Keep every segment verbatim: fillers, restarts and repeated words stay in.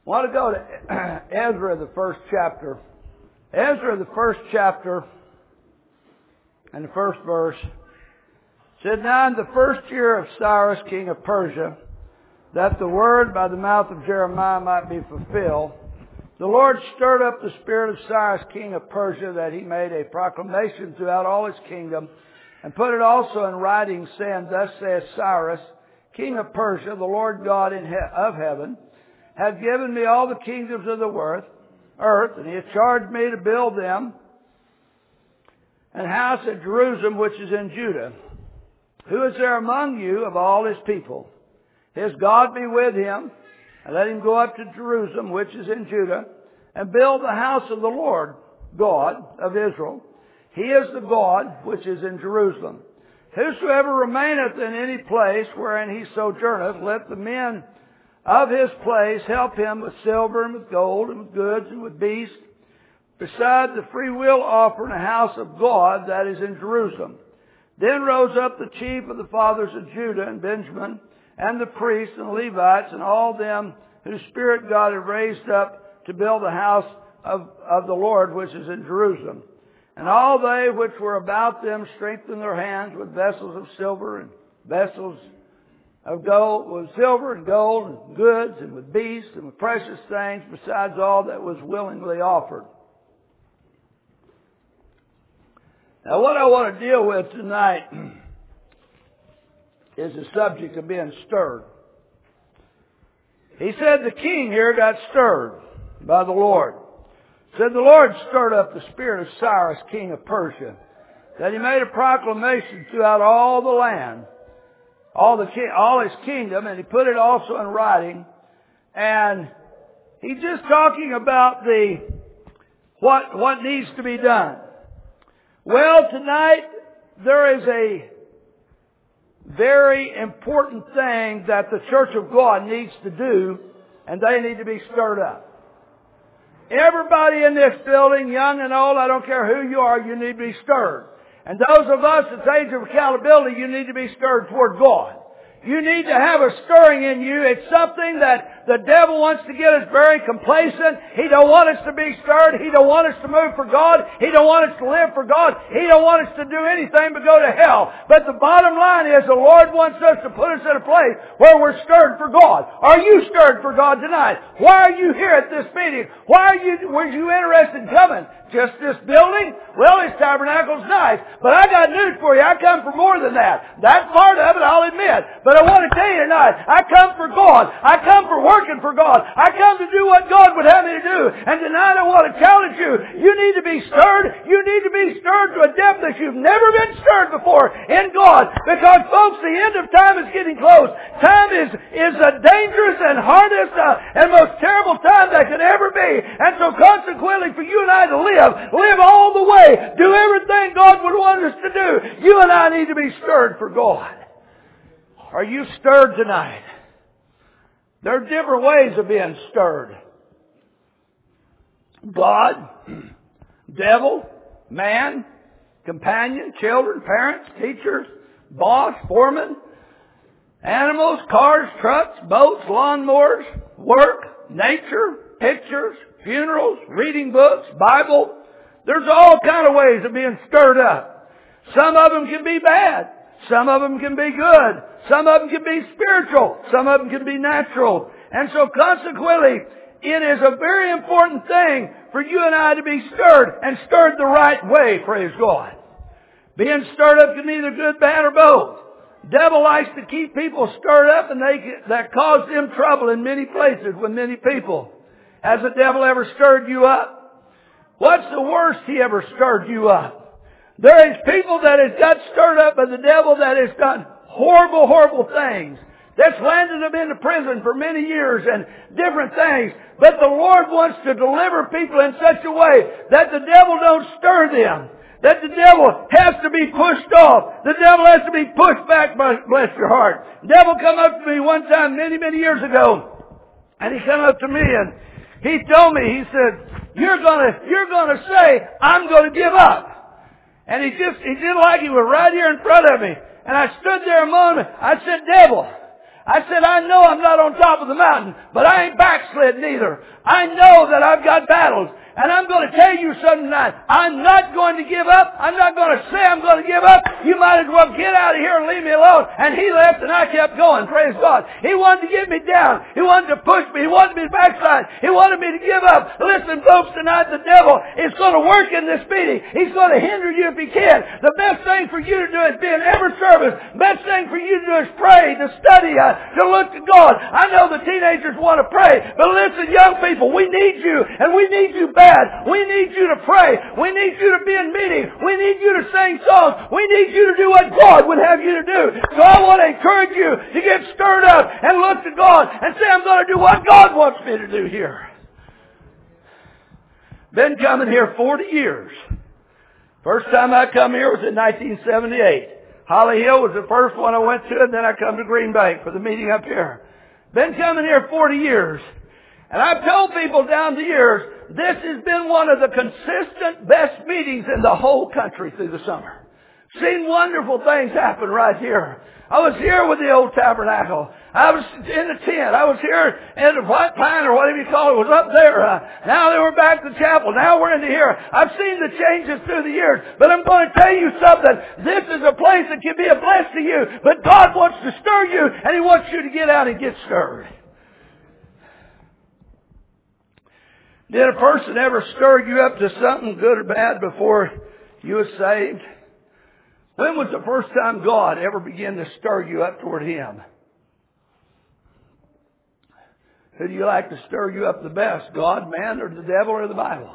I want to go to Ezra, the first chapter. Ezra, the first chapter, and the first verse, said, Now in the first year of Cyrus, king of Persia, that the word by the mouth of Jeremiah might be fulfilled, the Lord stirred up the spirit of Cyrus, king of Persia, that he made a proclamation throughout all his kingdom, and put it also in writing, saying, Thus saith Cyrus, king of Persia, the Lord God in he- of heaven, hath given me all the kingdoms of the earth, earth, and he hath charged me to build them an house at Jerusalem, which is in Judah. Who is there among you of all his people? His God be with him, and let him go up to Jerusalem, which is in Judah, and build the house of the Lord God of Israel. He is the God which is in Jerusalem. Whosoever remaineth in any place wherein he sojourneth, let the men of his place help him with silver and with gold and with goods and with beasts, beside the freewill offering a house of God that is in Jerusalem. Then rose up the chief of the fathers of Judah and Benjamin, and the priests and Levites, and all them whose spirit God had raised up to build the house of, of the Lord which is in Jerusalem. And all they which were about them strengthened their hands with vessels of silver and vessels of gold, with silver and gold and goods and with beasts and with precious things, besides all that was willingly offered. Now what I want to deal with tonight is the subject of being stirred. He said the king here got stirred by the Lord. Said the Lord stirred up the spirit of Cyrus, king of Persia, that he made a proclamation throughout all the land, all the king, all his kingdom, and he put it also in writing. And he's just talking about the what what needs to be done. Well, tonight there is a very important thing that the Church of God needs to do, and they need to be stirred up. Everybody in this building, young and old, I don't care who you are, you need to be stirred. And those of us at the age of accountability, you need to be stirred toward God. You need to have a stirring in you. It's something that the devil wants to get us very complacent. He don't want us to be stirred. He don't want us to move for God. He don't want us to live for God. He don't want us to do anything but go to hell. But the bottom line is the Lord wants us to put us in a place where we're stirred for God. Are you stirred for God tonight? Why are you here at this meeting? Why are you, were you interested in coming? Just this building? Well, this tabernacle's nice. But I got news for you. I come for more than that. That part of it, I'll admit. But I want to tell you tonight, I come for God. I come for working for God. I come to do what God would have me to do. And tonight I want to challenge you. You need to be stirred. You need to be stirred to a depth that you've never been stirred before in God. Because, folks, the end of time is getting close. Time is, is a dangerous and hardest uh, and most terrible time that could ever be. And so consequently, for you and I to live, live all the way, do everything God would want us to do, you and I need to be stirred for God. Are you stirred tonight? There are different ways of being stirred. God, devil, man, companion, children, parents, teachers, boss, foreman, animals, cars, trucks, boats, lawnmowers, work, nature, pictures, funerals, reading books, Bible. There's all kind of ways of being stirred up. Some of them can be bad. Some of them can be good. Some of them can be spiritual. Some of them can be natural. And so consequently, it is a very important thing for you and I to be stirred, and stirred the right way, praise God. Being stirred up can be either good, bad, or both. Devil likes to keep people stirred up, and they that cause them trouble in many places with many people. Has the devil ever stirred you up? What's the worst he ever stirred you up? There is people that has got stirred up by the devil that has done horrible, horrible things. That's landed them into prison for many years and different things. But the Lord wants to deliver people in such a way that the devil don't stir them. That the devil has to be pushed off. The devil has to be pushed back, bless your heart. The devil come up to me one time many, many years ago. And he come up to me and he told me, he said, you're gonna, you're gonna say, I'm gonna give up. And he just, he did like he was right here in front of me. And I stood there a moment. I said, devil, I said, I know I'm not on top of the mountain, but I ain't backslid neither. I know that I've got battles. And I'm going to tell you something tonight. I'm not going to give up. I'm not going to say I'm going to give up. You might as well get out of here and leave me alone. And he left and I kept going. Praise God. He wanted to get me down. He wanted to push me. He wanted me to backslide. He wanted me to give up. Listen, folks, tonight the devil is going to work in this meeting. He's going to hinder you if he can. The best thing for you to do is be in every service. The best thing for you to do is pray, to study, uh, to look to God. I know the teenagers want to pray. But listen, young people, we need you. And we need you back. We need you to pray. We need you to be in meetings. We need you to sing songs. We need you to do what God would have you to do. So I want to encourage you to get stirred up and look to God and say, I'm going to do what God wants me to do here. Been coming here forty years. First time I come here was in nineteen seventy-eight. Holly Hill was the first one I went to, and then I come to Green Bank for the meeting up here. Been coming here forty years. And I've told people down the years, this has been one of the consistent best meetings in the whole country through the summer. Seen wonderful things happen right here. I was here with the old tabernacle. I was in the tent. I was here in the white pine or whatever you call it. It was up there. Uh, now they were back to the chapel. Now we're into here. I've seen the changes through the years. But I'm going to tell you something. This is a place that can be a blessing to you. But God wants to stir you, and He wants you to get out and get stirred. Did a person ever stir you up to something good or bad before you were saved? When was the first time God ever began to stir you up toward Him? Who do you like to stir you up the best? God, man, or the devil, or the Bible?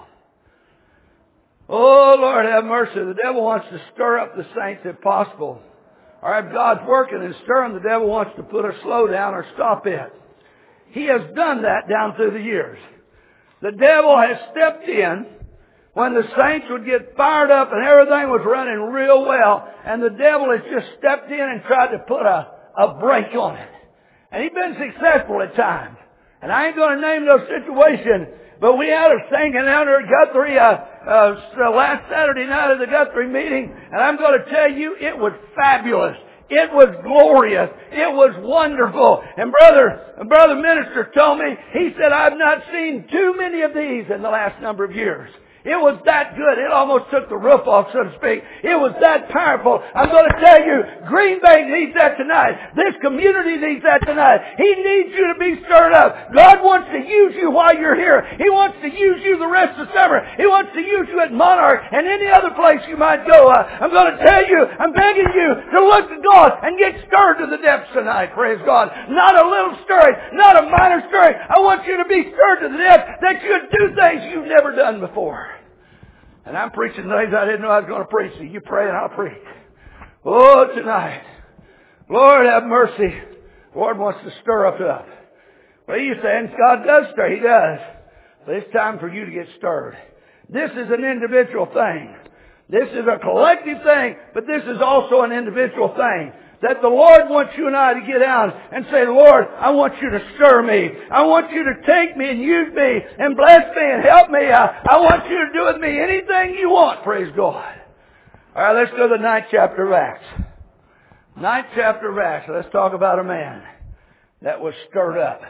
Oh, Lord, have mercy. The devil wants to stir up the saints if possible. Or if God's working and stirring, the devil wants to put a slow down or stop it. He has done that down through the years. The devil has stepped in when the saints would get fired up and everything was running real well, and the devil has just stepped in and tried to put a, a brake on it. And he's been successful at times. And I ain't going to name those situations, but we had a singing out there at Guthrie uh, uh, last Saturday night at the Guthrie meeting, and I'm going to tell you, it was fabulous. It was glorious. It was wonderful. And brother, brother minister told me, he said, I've not seen too many of these in the last number of years. It was that good. It almost took the roof off, so to speak. It was that powerful. I'm going to tell you, Green Bank needs that tonight. This community needs that tonight. He needs you to be stirred up. God wants to use you while you're here. He wants to use you the rest of the summer. He wants to use you at Monarch and any other place you might go. Uh, I'm going to tell you, I'm begging you to look to God and get stirred to the depths tonight. Praise God. Not a little stirring, not a minor stirring. I want you to be stirred to the depths that you'd do things you've never done before. And I'm preaching things I didn't know I was going to preach. So you pray and I'll preach. Oh, tonight. Lord, have mercy. The Lord wants to stir us up. What are you saying? God does stir. He does. But it's time for you to get stirred. This is an individual thing. This is a collective thing, but this is also an individual thing. That the Lord wants you and I to get out and say, Lord, I want you to stir me. I want you to take me and use me and bless me and help me. I, I want you to do with me anything you want. Praise God. All right, let's go to the ninth chapter of Acts. Ninth chapter of Acts. Let's talk about a man that was stirred up.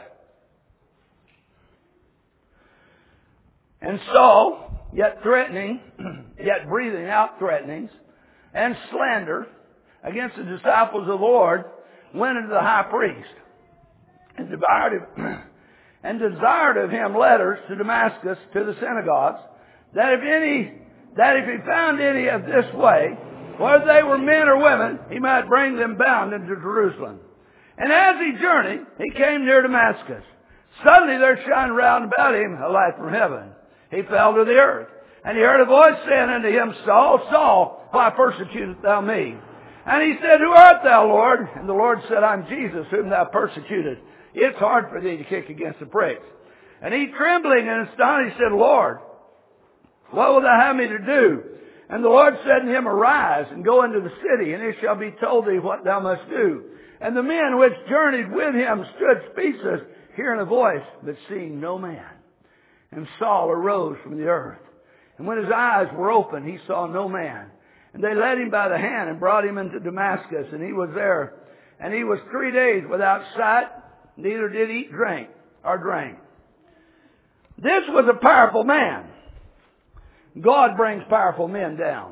And Saul, yet threatening, yet breathing out threatenings and slander against the disciples of the Lord, went into the high priest and desired of, and desired of him letters to Damascus to the synagogues, that if any, that if he found any of this way, whether they were men or women, he might bring them bound into Jerusalem. And as he journeyed, he came near Damascus. Suddenly there shined round about him a light from heaven. He fell to the earth, and he heard a voice saying unto him, Saul, Saul, why persecutest thou me? And he said, Who art thou, Lord? And the Lord said, I'm Jesus, whom thou persecuted. It's hard for thee to kick against the pricks. And he, trembling and astonished, said, Lord, what wilt thou have me to do? And the Lord said unto him, Arise, and go into the city, and it shall be told thee what thou must do. And the men which journeyed with him stood speechless, hearing a voice, but seeing no man. And Saul arose from the earth. And when his eyes were opened, he saw no man. And they led him by the hand and brought him into Damascus. And he was there And he was three days without sight, neither did eat drink or drink. This was a powerful man. God brings powerful men down.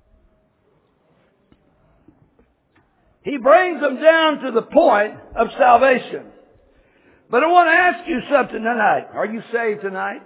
He brings them down to the point of salvation. But I want to ask you something tonight. Are you saved tonight?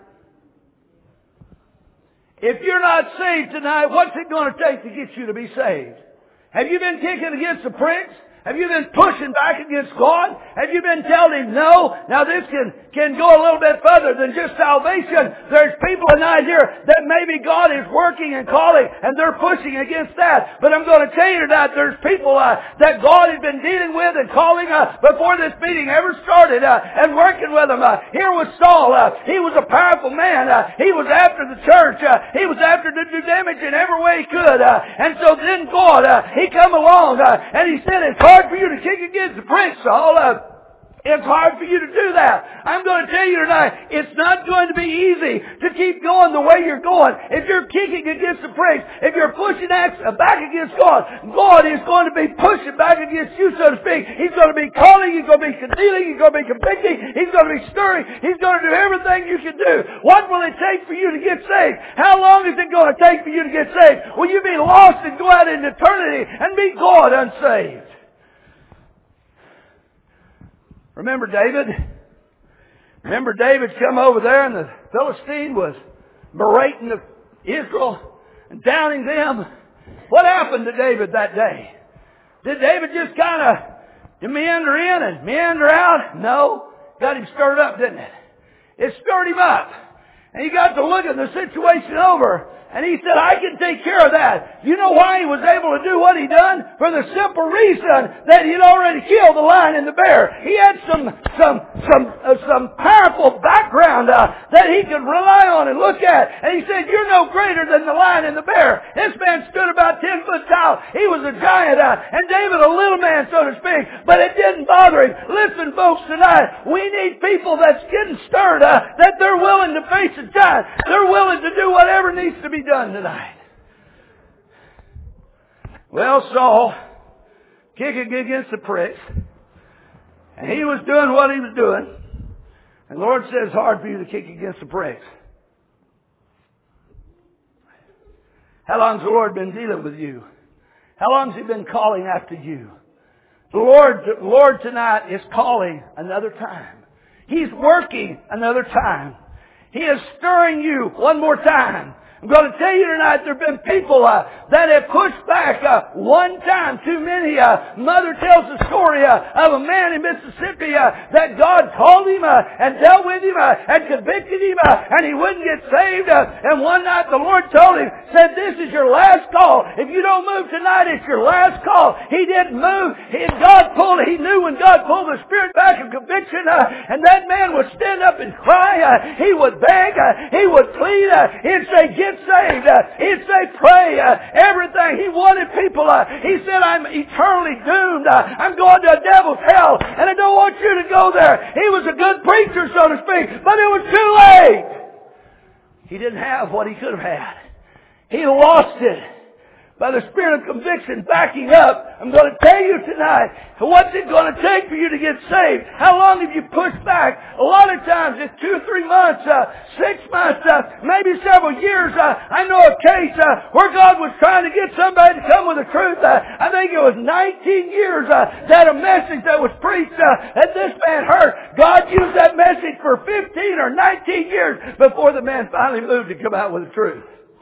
If you're not saved tonight, what's it going to take to get you to be saved? Have you been kicking against the pricks? Have you been pushing back against God? Have you been telling Him no? Now this can, can go a little bit further than just salvation. There's people tonight here that maybe God is working and calling and they're pushing against that. But I'm going to tell you tonight, there's people uh, that God has been dealing with and calling uh, before this meeting ever started uh, and working with them. Uh, here was Saul. Uh, he was a powerful man. Uh, he was after the church. Uh, he was after to do damage in every way he could. Uh, and so then God, uh, He come along uh, and He said, it's hard for you to kick against the pricks, Saul. Uh, It's hard for you to do that. I'm going to tell you tonight, it's not going to be easy to keep going the way you're going. If you're kicking against the pricks, if you're pushing back against God, God is going to be pushing back against you, so to speak. He's going to be calling, He's going to be concealing, He's going to be convicting, He's going to be stirring, He's going to do everything you can do. What will it take for you to get saved? How long is it going to take for you to get saved? Will you be lost and go out into eternity and be God unsaved? Remember David? Remember David come over there and the Philistine was berating the Israel and downing them. What happened to David that day? Did David just kind of meander in and meander out? No. Got him stirred up, didn't it? It stirred him up. And he got to look at the situation over. And he said, I can take care of that. You know why he was able to do what he done? For the simple reason that he'd already killed the lion and the bear. He had some some some uh, some powerful background uh, that he could rely on and look at. And he said, you're no greater than the lion and the bear. This man stood about ten foot tall. He was a giant. Uh, and David a little man, so to speak. But it didn't bother him. Listen, folks, tonight, we need people that's getting stirred, uh, that they're willing to face a giant. They're willing to do whatever needs to be done tonight. Well, Saul, kicking against the pricks, and he was doing what he was doing. And the Lord says, it's hard for you to kick against the pricks. How long has the Lord been dealing with you? How long has He been calling after you? The Lord, the Lord tonight is calling another time. He's working another time. He is stirring you one more time. I'm going to tell you tonight, there have been people uh, that have pushed back uh, one time too many. Uh, Mother tells the story uh, of a man in Mississippi uh, that God called him uh, and dealt with him uh, and convicted him uh, and he wouldn't get saved. Uh, and one night the Lord told him, said, this is your last call. If you don't move tonight, it's your last call. He didn't move. He, God pulled, he knew when God pulled the Spirit back of conviction uh, and that man would stand up and cry. Uh, he would beg. Uh, he would plead. Uh, he'd say, get saved. Uh, he'd say, pray. Uh, everything. He wanted people. Uh, he said, I'm eternally doomed. Uh, I'm going to a devil's hell, and I don't want you to go there. He was a good preacher, so to speak, but it was too late. He didn't have what he could have had. He lost it. By the Spirit of conviction backing up, I'm going to tell you tonight, what's it going to take for you to get saved? How long have you pushed back? A lot of times it's two or three months, uh, six months, uh, maybe several years. Uh, I know a case uh, where God was trying to get somebody to come with the truth. Uh, I think it was nineteen years uh, that a message that was preached uh, that this man heard. God used that message for fifteen or nineteen years before the man finally moved to come out with the truth.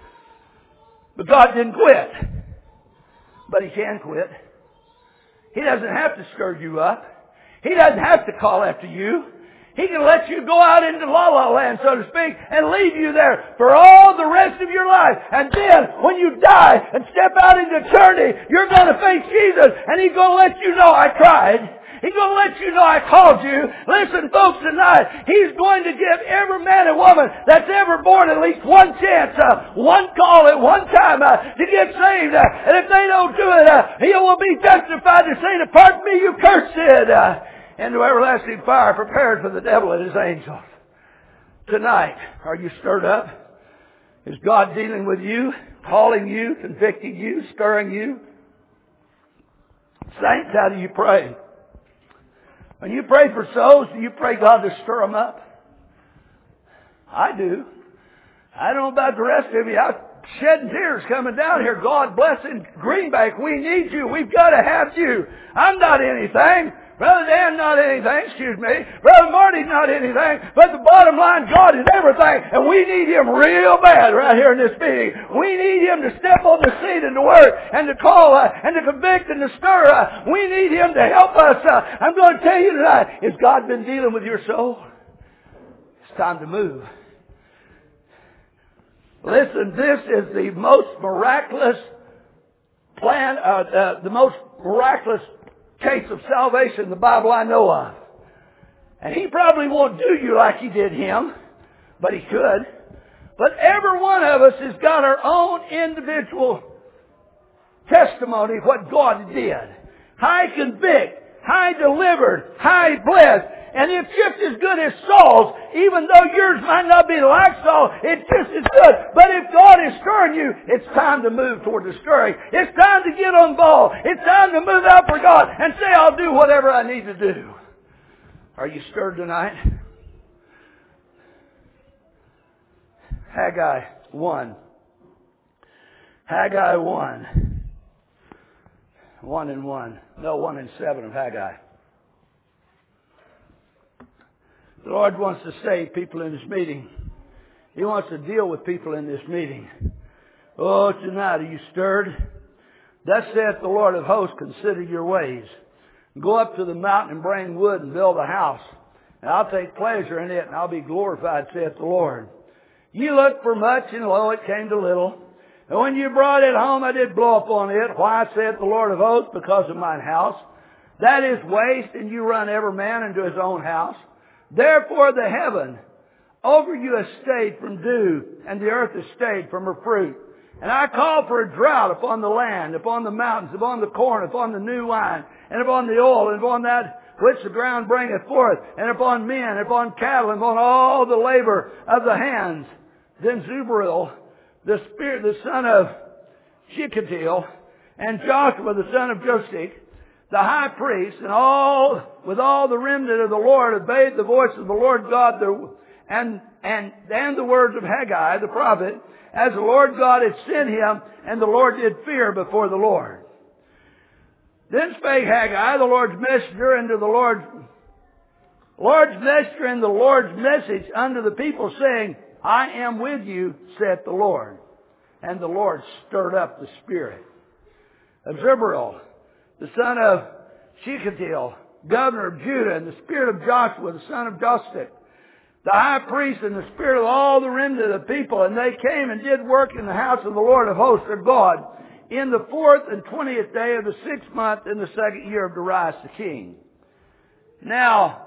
But God didn't quit. But He can quit. He doesn't have to stir you up. He doesn't have to call after you. He can let you go out into la-la land, so to speak, and leave you there for all the rest of your life. And then, when you die and step out into eternity, you're going to face Jesus, and He's going to let you know, I tried. He's going to let you know I called you. Listen, folks, tonight, He's going to give every man and woman that's ever born at least one chance, uh, one call at one time uh, to get saved. Uh, and if they don't do it, uh, He will be justified to say, depart from me, you cursed, uh, into everlasting fire prepared for the devil and his angels. Tonight, are you stirred up? Is God dealing with you, calling you, convicting you, stirring you? Saints, how do you pray? When you pray for souls, do you pray God to stir them up? I do. I don't know about the rest of you. I'm shedding tears coming down here. God blessing Greenbank. We need you. We've got to have you. I'm not anything. Brother Dan, not anything. Excuse me. Brother Marty's not anything. But the bottom line, God is everything. And we need Him real bad right here in this meeting. We need Him to step on the seat and to work and to call uh, and to convict and to stir. Uh, we need Him to help us. Uh, I'm going to tell you tonight, has God been dealing with your soul? It's time to move. Listen, this is the most miraculous plan, uh, uh, the most miraculous case of salvation in the Bible I know of. And He probably won't do you like He did him, but He could. But every one of us has got our own individual testimony of what God did. How He convicted, how He delivered, how He blessed. And it's just as good as Saul's, even though yours might not be like Saul, it's just as good. But if God is stirring you, it's time to move toward the stirring. It's time to get on ball. It's time to move out for God and say, I'll do whatever I need to do. Are you stirred tonight? Haggai one. Haggai one. One and one. No, one and seven of Haggai. The Lord wants to save people in this meeting. He wants to deal with people in this meeting. Oh, tonight, are you stirred? Thus saith the Lord of hosts, consider your ways. Go up to the mountain and bring wood and build a house. And I'll take pleasure in it, and I'll be glorified, saith the Lord. Ye looked for much, and lo, it came to little. And when you brought it home, I did blow upon it. Why, saith the Lord of hosts? Because of mine house. That is waste, and you run every man into his own house. Therefore the heaven over you has stayed from dew, and the earth has stayed from her fruit. And I call for a drought upon the land, upon the mountains, upon the corn, upon the new wine, and upon the oil, and upon that which the ground bringeth forth, and upon men, and upon cattle, and upon all the labor of the hands. Then Zerubbabel, the spirit, the son of Shealtiel, and Joshua, the son of Josedek, the high priest, and all, with all the remnant of the Lord, obeyed the voice of the Lord God, the, and, and, and the words of Haggai, the prophet, as the Lord God had sent him, and the Lord did fear before the Lord. Then spake Haggai, the Lord's messenger, unto the Lord's, Lord's messenger, and the Lord's message unto the people, saying, I am with you, saith the Lord. And the Lord stirred up the spirit of Zerubbabel, the son of Shealtiel, governor of Judah, and the spirit of Joshua, the son of Josedek, the high priest, and the spirit of all the remnant of the people. And they came and did work in the house of the Lord of hosts, their God, in the fourth and twentieth day of the sixth month in the second year of Darius the king. Now,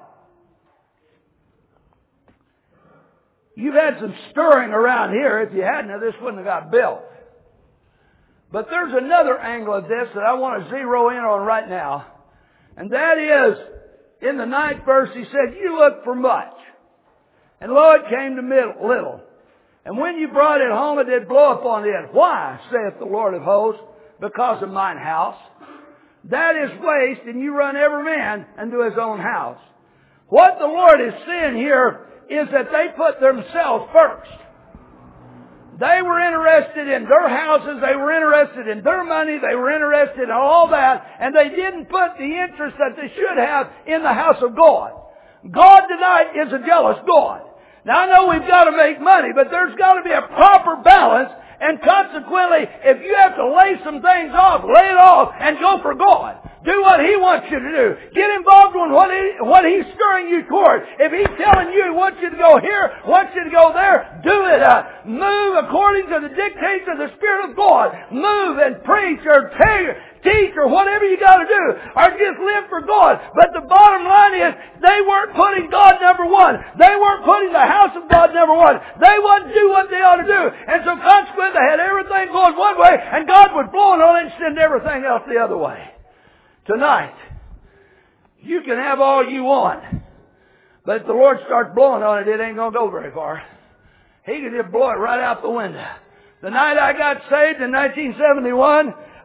you've had some stirring around here. If you hadn't, this wouldn't have got built. But there's another angle of this that I want to zero in on right now. And that is, in the ninth verse, he said, you look for much. And lo, it came to little. And when you brought it home, it did blow upon it. Why, saith the Lord of hosts? Because of mine house. That is waste, and you run every man unto his own house. What the Lord is saying here is that they put themselves first. They were interested in their houses. They were interested in their money. They were interested in all that. And they didn't put the interest that they should have in the house of God. God tonight is a jealous God. Now I know we've got to make money, but there's got to be a proper balance. And consequently, if you have to lay some things off, lay it off and go for God. Do what He wants you to do. Get involved in what, he, what He's stirring you toward. If He's telling you He wants you to go here, wants you to go there, do it. Uh, move according to the dictates of the Spirit of God. Move and preach or tell, teach or whatever you got to do. Or just live for God. But the bottom line is, they weren't putting God number one. They weren't putting the house of God number one. They wouldn't do what they ought to do. And so consequently, they had everything going one way, and God was blowing on it and send everything else the other way. Tonight, you can have all you want, but if the Lord starts blowing on it, it ain't going to go very far. He can just blow it right out the window. The night I got saved in nineteen seventy-one,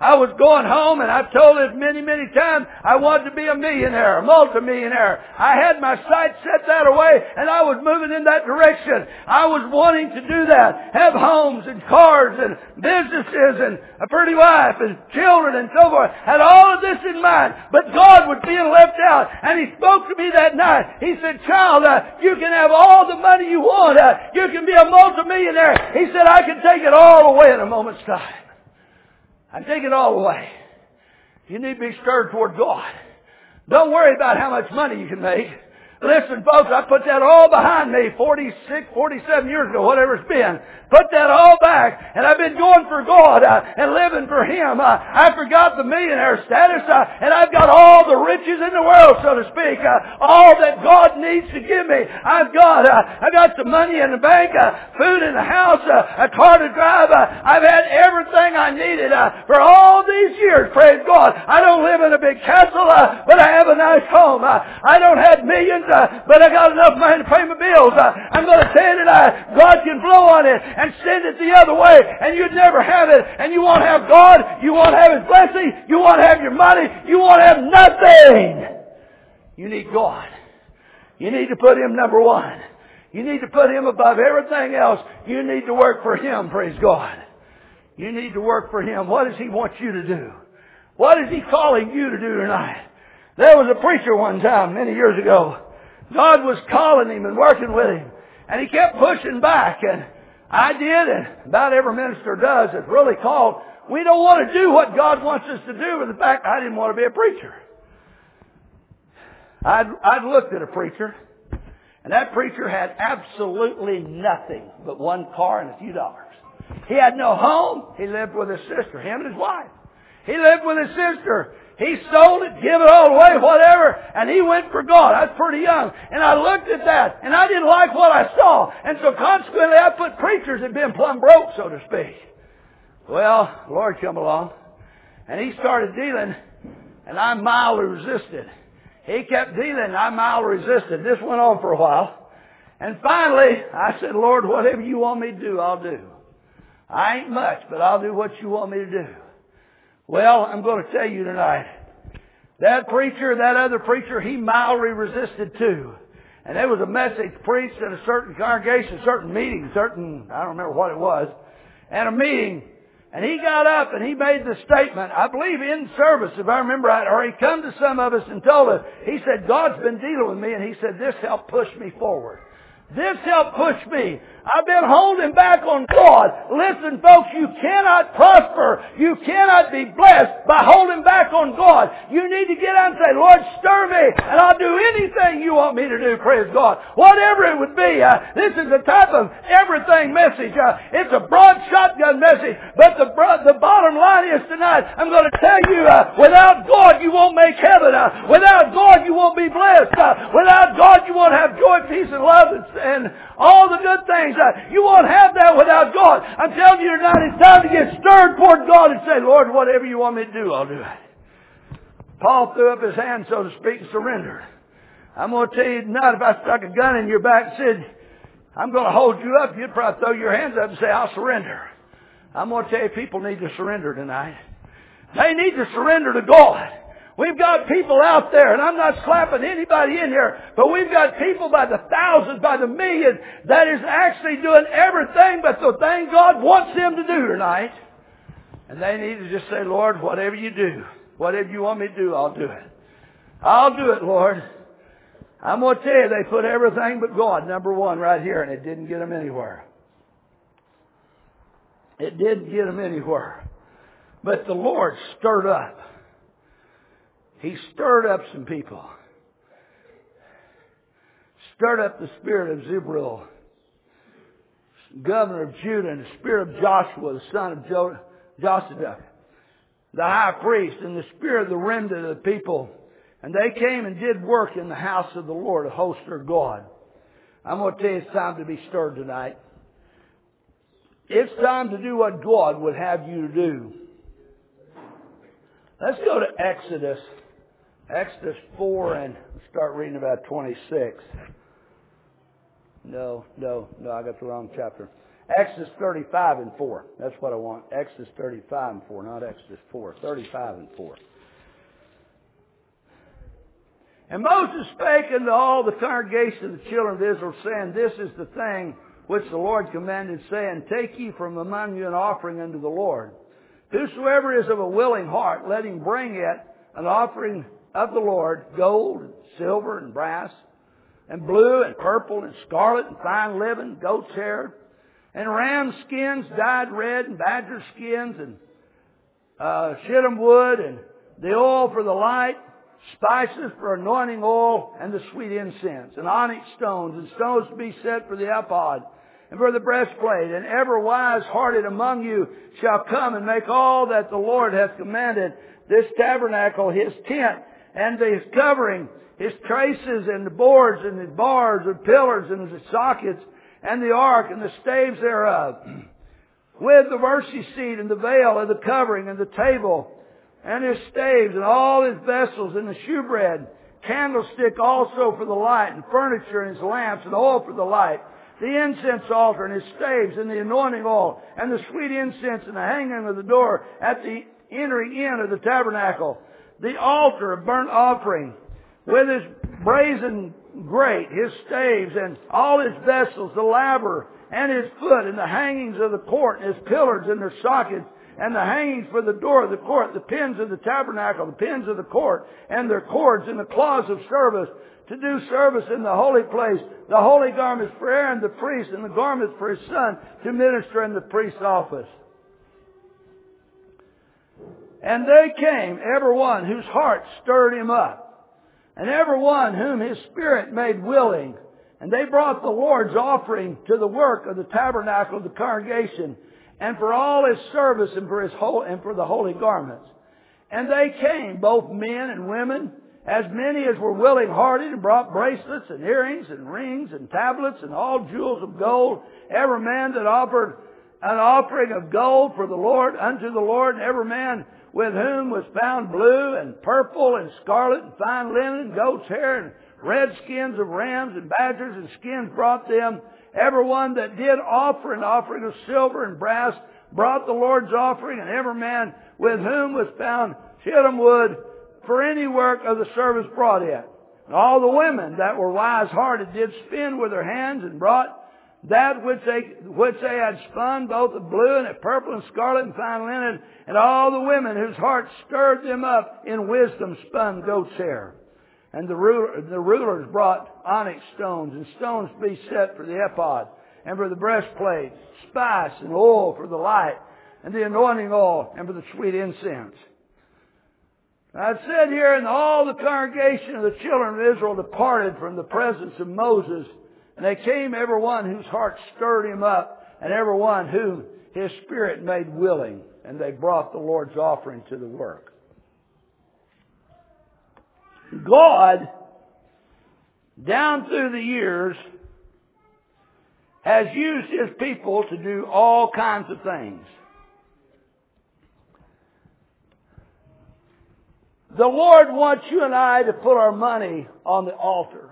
I was going home, and I've told it many, many times, I wanted to be a millionaire, a multimillionaire. I had my sights set that away, and I was moving in that direction. I was wanting to do that. Have homes and cars and businesses and a pretty wife and children and so forth. Had all of this in mind. But God was being left out. And He spoke to me that night. He said, child, uh, you can have all the money you want. Uh, you can be a multimillionaire. He said, I can take it all away in a moment's time. I can take it all away. You need to be stirred toward God. Don't worry about how much money you can make. Listen, folks, I put that all behind me forty-six, forty-seven years ago, whatever it's been. Put that all back, and I've been going for God uh, and living for Him. Uh, I forgot the millionaire status, uh, and I've got all the riches in the world, so to speak. Uh, all that God needs to give me. I've got, uh, I've got some money in the bank, uh, food in the house, uh, a car to drive. Uh, I've had everything I needed uh, for all these years. Praise God. I don't live in a big castle, uh, but I have a nice home. Uh, I don't have millions. Uh, but I got enough money to pay my bills. Uh, I'm going to tell you that God can blow on it and send it the other way, and you'd never have it. And you won't have God. You won't have His blessing. You won't have your money. You won't have nothing. You need God. You need to put Him number one. You need to put Him above everything else. You need to work for Him. Praise God. You need to work for Him. What does He want you to do? What is He calling you to do tonight? There was a preacher one time many years ago. God was calling him and working with him. And he kept pushing back. And I did, and about every minister does, that's really called. We don't want to do what God wants us to do. In fact, I didn't want to be a preacher. I'd, I'd looked at a preacher, and that preacher had absolutely nothing but one car and a few dollars. He had no home. He lived with his sister, him and his wife. He lived with his sister. He sold it, give it all away, whatever, and he went for God. I was pretty young. And I looked at that, and I didn't like what I saw. And so consequently, I put preachers that had been plumb broke, so to speak. Well, the Lord come along, and He started dealing, and I mildly resisted. He kept dealing, and I mildly resisted. This went on for a while. And finally, I said, Lord, whatever You want me to do, I'll do. I ain't much, but I'll do what You want me to do. Well, I'm going to tell you tonight, that preacher, that other preacher, he mildly resisted too. And there was a message preached at a certain congregation, a certain meeting, certain, I don't remember what it was, and a meeting. And he got up and he made the statement, I believe in service, if I remember right, or he come to some of us and told us, he said, God's been dealing with me, and he said, this helped push me forward. This helped push me. I've been holding back on God. Listen, folks, you cannot prosper. You cannot be blessed by holding back on God. You need to get out and say, Lord, stir me, and I'll do anything You want me to do, praise God. Whatever it would be. Uh, this is the type of everything message. Uh, it's a broad shotgun message. But the, the bottom line is tonight, I'm going to tell you, uh, without God, you won't make heaven. Uh, without God, you won't be blessed. Uh, without God, you won't have joy, peace, and love, and, and all the good things. Uh, you won't have that without God. I'm telling you tonight, it's time to get stirred toward God and say, Lord, whatever You want me to do, I'll do it. Paul threw up his hand, so to speak, and surrendered. I'm going to tell you tonight, if I stuck a gun in your back and said, I'm going to hold you up, you'd probably throw your hands up and say, I'll surrender. I'm going to tell you, people need to surrender tonight. They need to surrender to God. We've got people out there, and I'm not slapping anybody in here, but we've got people by the thousands, by the millions, that is actually doing everything but the thing God wants them to do tonight. And they need to just say, Lord, whatever You do, whatever You want me to do, I'll do it. I'll do it, Lord. I'm going to tell you, they put everything but God, number one, right here, and it didn't get them anywhere. It didn't get them anywhere. But the Lord stirred up. He stirred up some people. Stirred up the spirit of Zerubbabel, governor of Judah, and the spirit of Joshua, the son of jo- Josadak, the high priest, and the spirit of the remnant of the people. And they came and did work in the house of the Lord, a host their God. I'm going to tell you, it's time to be stirred tonight. It's time to do what God would have you to do. Let's go to Exodus. Exodus four, and start reading about twenty-six. No, no, no, I got the wrong chapter. Exodus thirty-five and four. That's what I want. Exodus thirty-five and four, not Exodus four. thirty-five and four. And Moses spake unto all the congregation of the children of Israel, saying, This is the thing which the Lord commanded, saying, Take ye from among you an offering unto the Lord. Whosoever is of a willing heart, let him bring it, an offering of the Lord, gold, and silver, and brass, and blue, and purple, and scarlet, and fine linen, goat's hair, and ram skins dyed red, and badger skins, and uh, shittim wood, and the oil for the light, spices for anointing oil, and the sweet incense, and onyx stones, and stones to be set for the ephod, and for the breastplate. And every wise-hearted among you shall come and make all that the Lord hath commanded, this tabernacle, his tent, and his covering, his traces, and the boards, and the bars, and pillars, and the sockets, and the ark, and the staves thereof, with the mercy seat, and the veil, and the covering, and the table, and his staves, and all his vessels, and the shewbread, candlestick also for the light, and furniture, and his lamps, and oil for the light, the incense altar, and his staves, and the anointing oil, and the sweet incense, and the hanging of the door at the entering in of the tabernacle, the altar of burnt offering, with his brazen grate, his staves, and all his vessels, the laver, and his foot, and the hangings of the court, and his pillars, and their sockets, and the hangings for the door of the court, the pins of the tabernacle, the pins of the court, and their cords, and the cloths of service, to do service in the holy place, the holy garments for Aaron the priest, and the garments for his son to minister in the priest's office. And they came, every one whose heart stirred him up, and every one whom his spirit made willing. And they brought the Lord's offering to the work of the tabernacle of the congregation, and for all his service, and for his whole, and for the holy garments. And they came, both men and women, as many as were willing-hearted, and brought bracelets, and earrings, and rings, and tablets, and all jewels of gold. Every man that offered an offering of gold for the Lord, unto the Lord, and every man with whom was found blue, and purple, and scarlet, and fine linen, and goat's hair, and red skins of rams, and badgers, and skins brought them. Every one that did offer an offering of silver and brass brought the Lord's offering, and every man with whom was found shittim wood for any work of the service brought it. And all the women that were wise-hearted did spin with their hands, and brought that which they which they had spun, both of blue and of purple and scarlet and fine linen. And all the women whose hearts stirred them up in wisdom spun goat's hair. And the, ruler, the rulers brought onyx stones, and stones to be set for the ephod, and for the breastplate, spice and oil for the light, and the anointing oil, and for the sweet incense. Now it said here, and all the congregation of the children of Israel departed from the presence of Moses, and they came, every one whose heart stirred him up, and every one whom his spirit made willing, and they brought the Lord's offering to the work. God, down through the years, has used His people to do all kinds of things. The Lord wants you and I to put our money on the altar.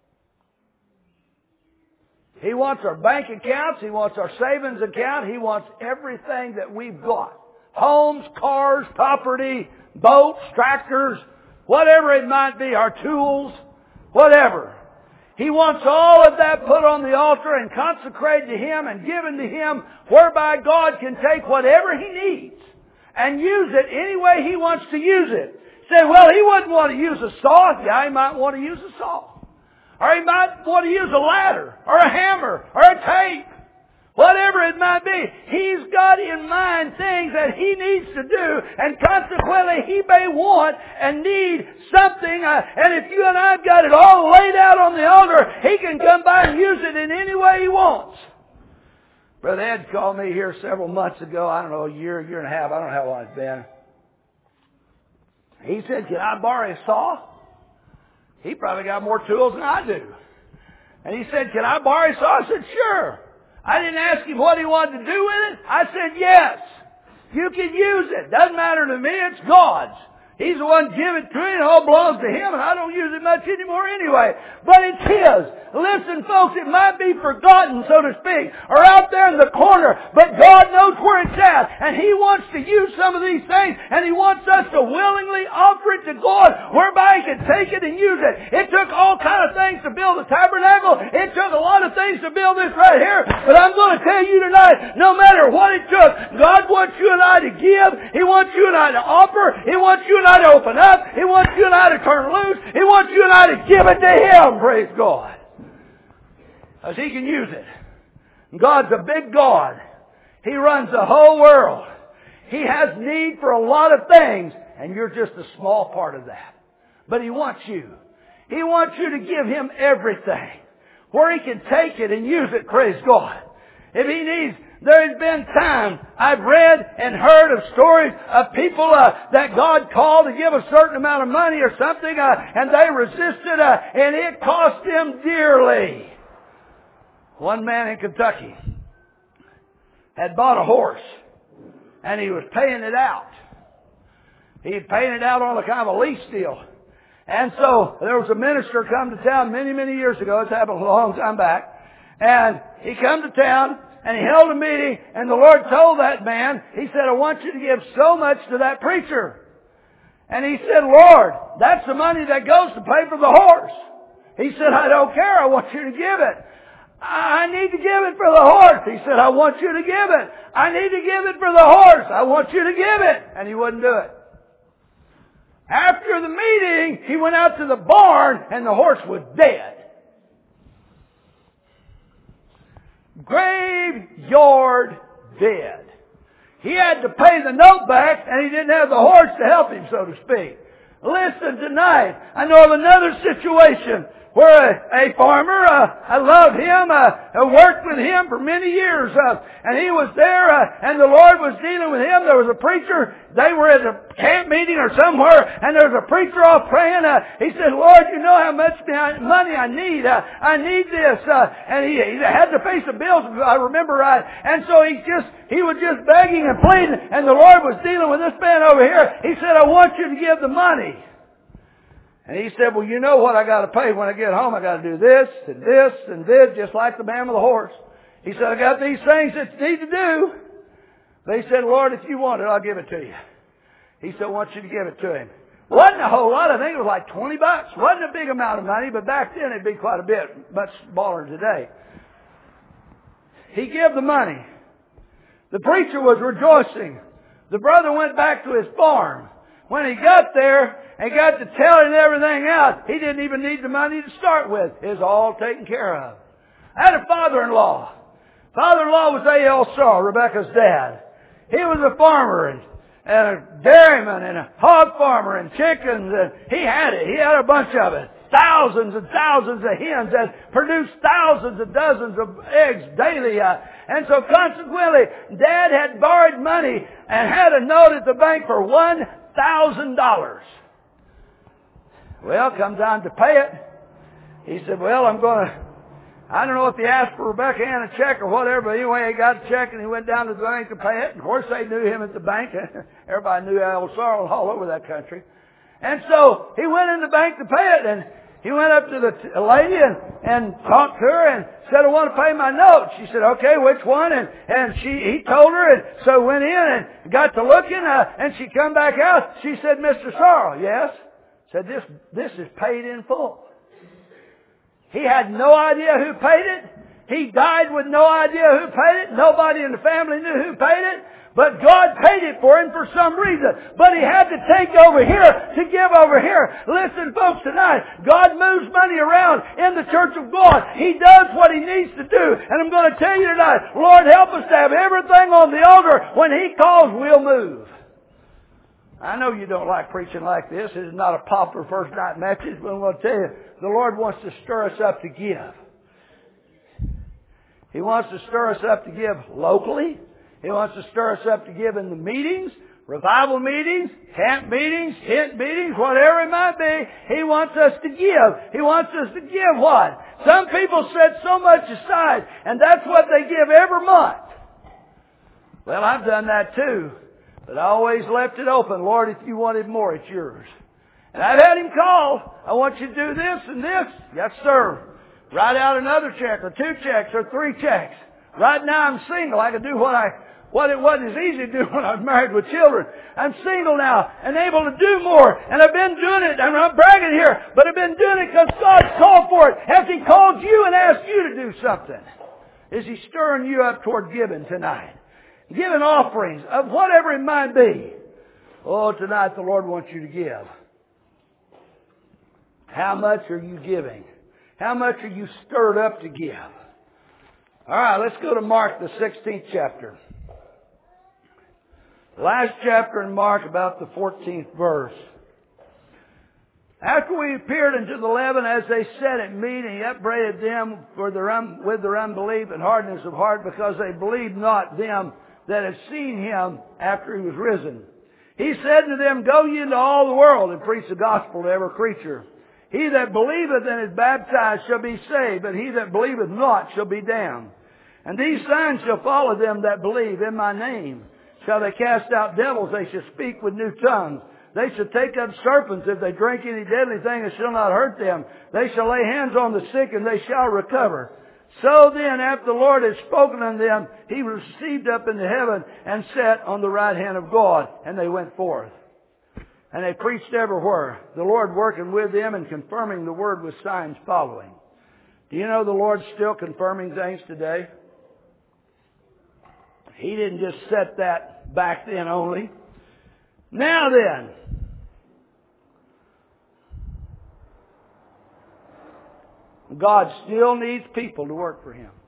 He wants our bank accounts. He wants our savings account. He wants everything that we've got. Homes, cars, property, boats, tractors, whatever it might be, our tools, whatever. He wants all of that put on the altar and consecrated to Him and given to Him, whereby God can take whatever He needs and use it any way He wants to use it. Say, well, He wouldn't want to use a saw. Yeah, He might want to use a saw. Or He might want to use a ladder, or a hammer, or a tape. Whatever it might be, He's got in mind things that He needs to do, and consequently He may want and need something, uh, and if you and I've got it all laid out on the altar, He can come by and use it in any way He wants. Brother Ed called me here several months ago, I don't know, a year, year and a half, I don't know how long it's been. He said, can I borrow a saw? He probably got more tools than I do. And he said, can I borrow a saw? I said, sure. I didn't ask him what he wanted to do with it. I said, yes. You can use it. Doesn't matter to me. It's God's. He's the one giving it to him. It all belongs to him, and I don't use it much anymore anyway. But it's his. Listen, folks, it might be forgotten, so to speak, or out there in the corner, but God knows where it's at, and He wants to use some of these things, and He wants us to willingly offer it to God, whereby He can take it and use it. It took all kind of things to build the tabernacle. It took a lot of things to build this right here. But I'm going to tell you tonight, no matter what it took, God wants you and I to give. He wants you and I to offer. He wants you and I to open up. He wants you and I to turn loose. He wants you and I to give it to Him, praise God. As He can use it. God's a big God. He runs the whole world. He has need for a lot of things, and you're just a small part of that. But He wants you. He wants you to give Him everything. Where He can take it and use it, praise God. If He needs, there's been times I've read and heard of stories of people uh, that God called to give a certain amount of money or something, uh, and they resisted, uh, and it cost them dearly. One man in Kentucky had bought a horse, and he was paying it out. He had paying it out on a kind of a lease deal. And so there was a minister come to town many, many years ago. It's happened a long time back. And he come to town, and he held a meeting, and the Lord told that man, He said, I want you to give so much to that preacher. And he said, Lord, that's the money that goes to pay for the horse. He said, I don't care. I want you to give it. I need to give it for the horse. He said, I want you to give it. I need to give it for the horse. I want you to give it. And he wouldn't do it. After the meeting, he went out to the barn, and the horse was dead. Graveyard dead. He had to pay the note back, and he didn't have the horse to help him, so to speak. Listen, tonight, I know of another situation where a, a farmer, uh, I love him, uh, I worked with him for many years, uh, and he was there, uh, and the Lord was dealing with him. There was a preacher, they were at a camp meeting or somewhere, and there was a preacher off praying. Uh, he said, Lord, you know how much money I need. Uh, I need this. Uh, and he, he had to pay some bills, if I remember right. And so he just, he was just begging and pleading, and the Lord was dealing with this man over here. He said, I want you to give the money. And he said, well, you know what I got to pay when I get home. I got to do this and this and this, just like the man with the horse. He said, I got these things that you need to do. They said, Lord, if you want it, I'll give it to you. He said, I want you to give it to him. Wasn't a whole lot. I think it was like twenty bucks. Wasn't a big amount of money, but back then it'd be quite a bit, much smaller than today. He gave the money. The preacher was rejoicing. The brother went back to his farm. When he got there and got to telling everything out, he didn't even need the money to start with. It was all taken care of. I had a father-in-law. Father-in-law was A L Sarl, Rebecca's dad. He was a farmer and, and a dairyman and a hog farmer and chickens. And he had it. He had a bunch of it. Thousands and thousands of hens that produced thousands of dozens of eggs daily. Uh, and so consequently, Dad had borrowed money and had a note at the bank for one thousand dollars. Well, come time to pay it. He said, well, I'm going to, I don't know if he asked for Rebecca Ann a check or whatever, but anyway, he got a check and he went down to the bank to pay it. And of course, they knew him at the bank. Everybody knew Al Sarl all over that country. And so he went in the bank to pay it, and he went up to the t- lady and, and talked to her and said, I want to pay my note. She said, okay, which one? And, and she, he told her, and so went in and got to looking, uh, and she come back out. She said, Mister Sarl, yes? Said, this, this is paid in full. He had no idea who paid it. He died with no idea who paid it. Nobody in the family knew who paid it. But God paid it for him for some reason. But he had to take over here to give over here. Listen, folks, tonight, God moves money around in the church of God. He does what He needs to do. And I'm going to tell you tonight, Lord, help us to have everything on the altar. When He calls, we'll move. I know you don't like preaching like this. This is not a popular first night message, but I'm going to tell you, the Lord wants to stir us up to give. He wants to stir us up to give locally. He wants to stir us up to give in the meetings, revival meetings, camp meetings, tent meetings, whatever it might be. He wants us to give. He wants us to give what? Some people set so much aside, and that's what they give every month. Well, I've done that too. But I always left it open. Lord, if you wanted more, it's yours. And I've had him call. I want you to do this and this. Yes, sir. Write out another check or two checks or three checks. Right now I'm single. I can do what I, what it wasn't as easy to do when I was married with children. I'm single now and able to do more. And I've been doing it. I'm not bragging here, but I've been doing it because God's called for it. Has He called you and asked you to do something? Is He stirring you up toward giving tonight? Giving offerings of whatever it might be. Oh, tonight the Lord wants you to give. How much are you giving? How much are you stirred up to give? All right, let's go to Mark, the sixteenth chapter. Last chapter in Mark, about the fourteenth verse. After we appeared unto the eleven, as they sat at meat, and He upbraided them for their un- with their unbelief and hardness of heart, because they believed not them that had seen Him after He was risen. He said to them, Go ye into all the world and preach the gospel to every creature. He that believeth and is baptized shall be saved, but he that believeth not shall be damned. And these signs shall follow them that believe. In my name shall they cast out devils. They shall speak with new tongues. They shall take up serpents. If they drink any deadly thing, it shall not hurt them. They shall lay hands on the sick, and they shall recover. So then, after the Lord had spoken unto them, He was received up into heaven and sat on the right hand of God. And they went forth. And they preached everywhere, the Lord working with them and confirming the word with signs following. Do you know the Lord's still confirming things today? He didn't just set that back then only. Now then, God still needs people to work for Him.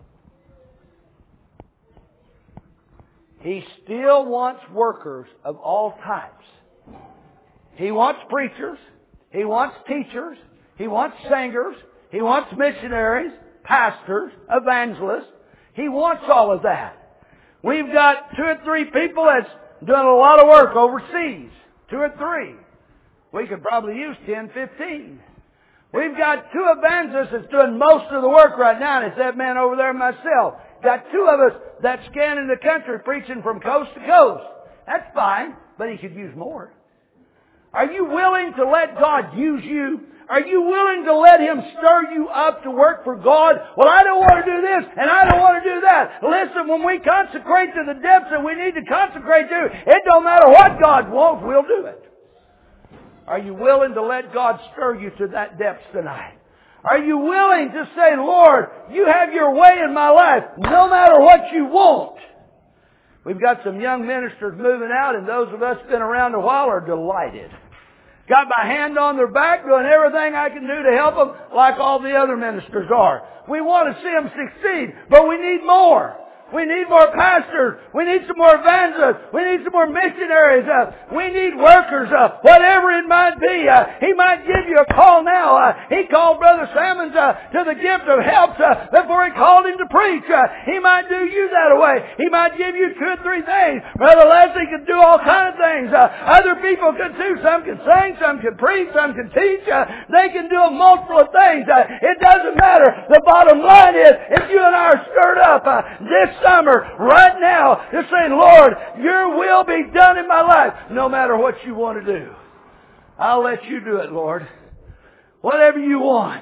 He still wants workers of all types. He wants preachers. He wants teachers. He wants singers. He wants missionaries, pastors, evangelists. He wants all of that. We've got two or three people that's doing a lot of work overseas. Two or three. We could probably use ten, fifteen. We've got two evangelists that's doing most of the work right now, and it's that man over there and myself. Got two of us that's scanning the country preaching from coast to coast. That's fine, but He could use more. Are you willing to let God use you? Are you willing to let Him stir you up to work for God? Well, I don't want to do this, and I don't want to do that. Listen, when we consecrate to the depths that we need to consecrate to, it don't matter what God wants, we'll do it. Are you willing to let God stir you to that depth tonight? Are you willing to say, Lord, you have your way in my life, no matter what you want? We've got some young ministers moving out, and those of us who've been around a while are delighted. Got my hand on their back, doing everything I can do to help them, like all the other ministers are. We want to see them succeed, but we need more. We need more pastors. We need some more evangelists. We need some more missionaries. Uh, we need workers, uh, whatever it might be. Uh, he might give you a call now. Uh, he called Brother Sammons uh, to the gift of helps uh, before he called him to preach. Uh, he might do you that way. He might give you two or three things. Brother Leslie could do all kinds of things. Uh, other people could too. Some can sing, some can preach, some can teach. Uh, they can do a multiple of things. Uh, it doesn't matter. The bottom line is, if you and I are stirred up uh, this summer, right now, just saying, Lord, your will be done in my life, no matter what you want to do. I'll let you do it, Lord. Whatever you want.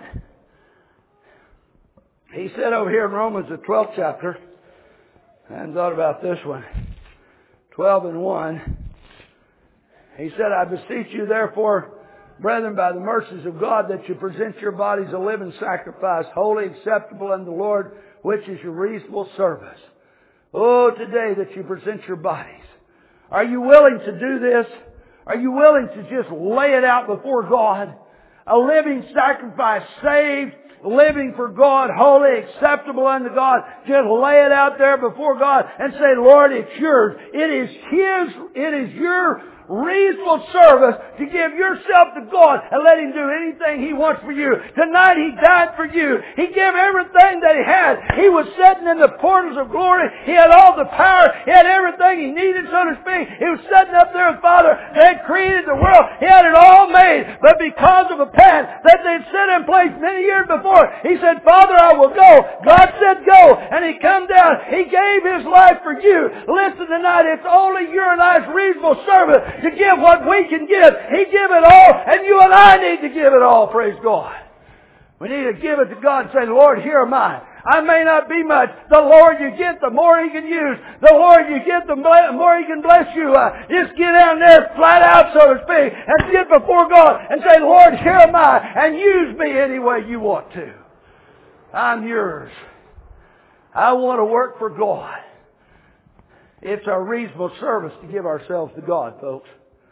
He said over here in Romans, the twelfth chapter, I hadn't thought about this one, twelve and one. He said, I beseech you therefore, brethren, by the mercies of God, that you present your bodies a living sacrifice, holy, acceptable unto the Lord, which is your reasonable service. Oh, today that you present your bodies. Are you willing to do this? Are you willing to just lay it out before God? A living sacrifice, saved, living for God, holy, acceptable unto God. Just lay it out there before God and say, Lord, it's yours. It is His, it is your reasonable service to give yourself to God and let Him do anything He wants for you. Tonight He died for you. He gave everything that He had. He was sitting in the portals of glory. He had all the power. He had everything He needed, so to speak. He was sitting up there with Father. They had created the world. He had it all made. But because of a plan that they'd set in place many years before, He said, Father, I will go. God said go. And He come down. He gave His life for you. Listen tonight, it's only your and I's reasonable service to give what we can give. He give it all, and you and I need to give it all, praise God. We need to give it to God and say, Lord, here am I. I may not be much. The Lord you get, the more He can use. The Lord you get, the more He can bless you. Uh, just get down there flat out, so to speak, and get before God and say, Lord, here am I, and use me any way you want to. I'm yours. I want to work for God. It's our reasonable service to give ourselves to God, folks.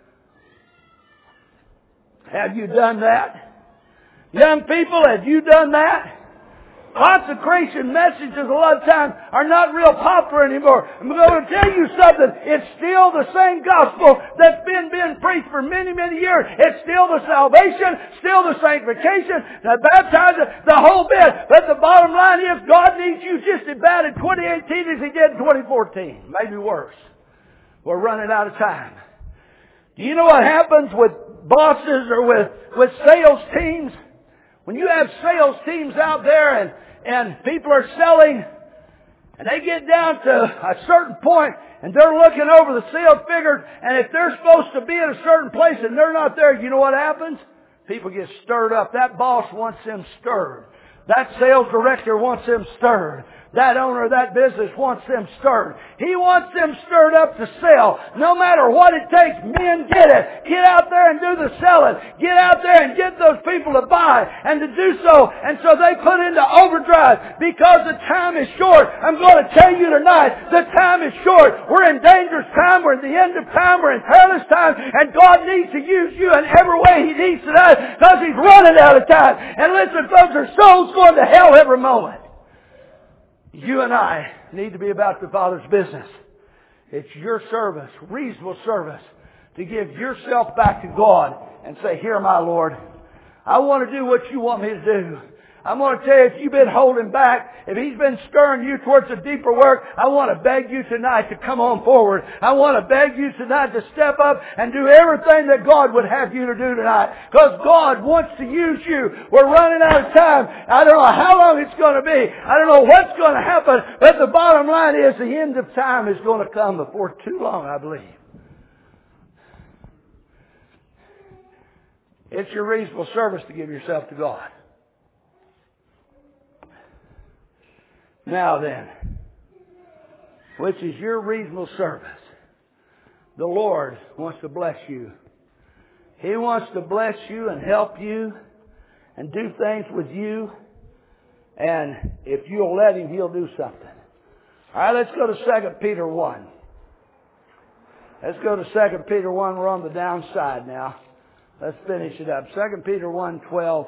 Have you done that? Young people, have you done that? Consecration messages a lot of times are not real popular anymore. I'm going to tell you something. It's still the same gospel that's been being preached for many, many years. It's still the salvation, still the sanctification, the baptizing, the whole bit. But the bottom line is God needs you just as bad in twenty eighteen as He did in twenty fourteen. Maybe worse. We're running out of time. Do you know what happens with bosses or with, with sales teams? When you have sales teams out there and, and people are selling and they get down to a certain point and they're looking over the sales figures, and if they're supposed to be at a certain place and they're not there, you know what happens? People get stirred up. That boss wants them stirred. That sales director wants them stirred. That owner of that business wants them stirred. He wants them stirred up to sell. No matter what it takes, men get it. Get out there and do the selling. Get out there and get those people to buy and to do so. And so they put into overdrive because the time is short. I'm going to tell you tonight, the time is short. We're in dangerous time. We're at the end of time. We're in perilous time. And God needs to use you in every way He needs tonight because He's running out of time. And listen, folks, there's souls going to hell every moment. You and I need to be about the Father's business. It's your service, reasonable service, to give yourself back to God and say, here, my Lord, I want to do what you want me to do. I'm going to tell you, if you've been holding back, if He's been stirring you towards a deeper work, I want to beg you tonight to come on forward. I want to beg you tonight to step up and do everything that God would have you to do tonight. Because God wants to use you. We're running out of time. I don't know how long it's going to be. I don't know what's going to happen. But the bottom line is the end of time is going to come before too long, I believe. It's your reasonable service to give yourself to God. Now then, which is your reasonable service? The Lord wants to bless you. He wants to bless you and help you and do things with you. And if you'll let Him, He'll do something. All right, let's go to Second Peter one. Let's go to Second Peter one. We're on the downside now. Let's finish it up. Second Peter one twelve.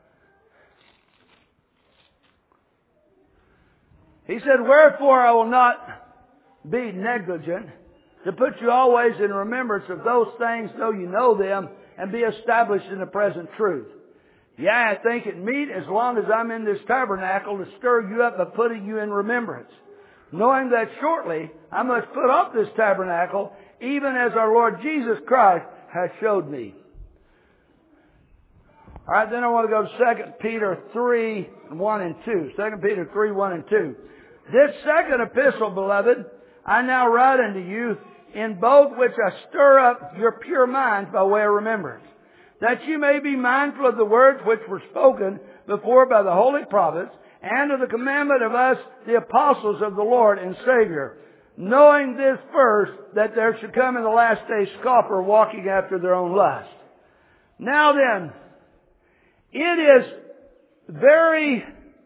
He said, wherefore I will not be negligent to put you always in remembrance of those things, though you know them, and be established in the present truth. Yea, I think it meet, as long as I'm in this tabernacle, to stir you up by putting you in remembrance, knowing that shortly I must put off this tabernacle, even as our Lord Jesus Christ has showed me. All right, then I want to go to Second Peter three, one and two. Second Peter three, one and two. This second epistle, beloved, I now write unto you, in both which I stir up your pure minds by way of remembrance, that you may be mindful of the words which were spoken before by the holy prophets, and of the commandment of us, the apostles of the Lord and Savior, knowing this first, that there should come in the last days scoffers walking after their own lust. Now then, it is very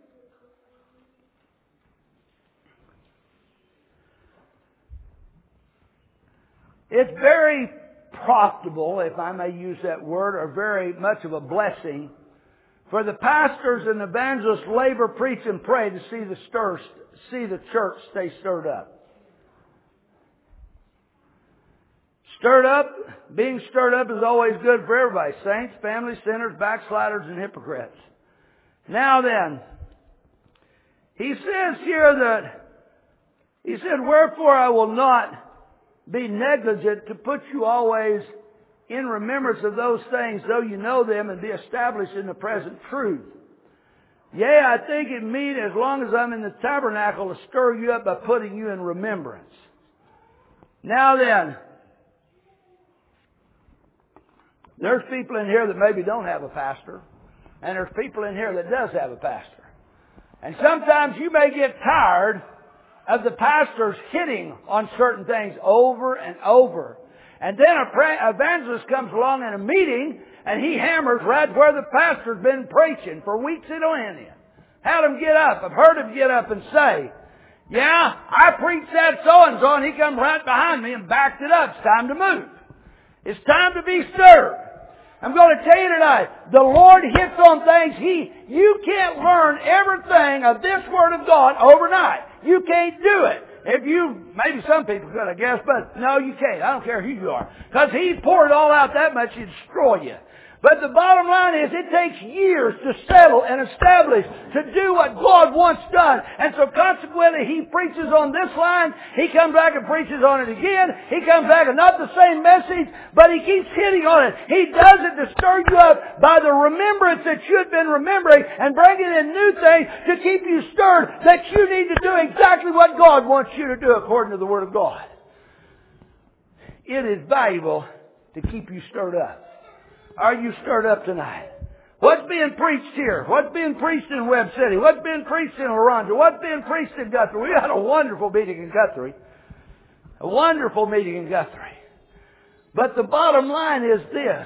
It's very profitable, if I may use that word, or very much of a blessing for the pastors and evangelists labor, preach, and pray to see the stir, see the church stay stirred up. Stirred up, being stirred up is always good for everybody. Saints, family, sinners, backsliders, and hypocrites. Now then, he says here that, he said, wherefore I will not be negligent to put you always in remembrance of those things, though you know them, and be established in the present truth. Yea, I think it meet, as long as I'm in the tabernacle, to stir you up by putting you in remembrance. Now then, there's people in here that maybe don't have a pastor, and there's people in here that does have a pastor. And sometimes you may get tired of the pastors hitting on certain things over and over. And then a evangelist comes along in a meeting and he hammers right where the pastor's been preaching for weeks at end. Had him get up. I've heard him get up and say, yeah, I preached that so-and-so, and he come right behind me and backed it up. It's time to move. It's time to be stirred. I'm going to tell you tonight, the Lord hits on things. He, you can't learn everything of this Word of God overnight. You can't do it. If you, maybe some people could, I guess, but no, you can't. I don't care who you are. Because He poured it all out that much, He'd destroy you. But the bottom line is it takes years to settle and establish, to do what God wants done. And so consequently, He preaches on this line, He comes back and preaches on it again, He comes back and not the same message, but He keeps hitting on it. He does it to stir you up by the remembrance that you've been remembering and bringing in new things to keep you stirred that you need to do exactly what God wants you to do according to the Word of God. It is valuable to keep you stirred up. Are you stirred up tonight? What's being preached here? What's being preached in Webb City? What's being preached in Oronja? What's being preached in Guthrie? We had a wonderful meeting in Guthrie. A wonderful meeting in Guthrie. But the bottom line is this.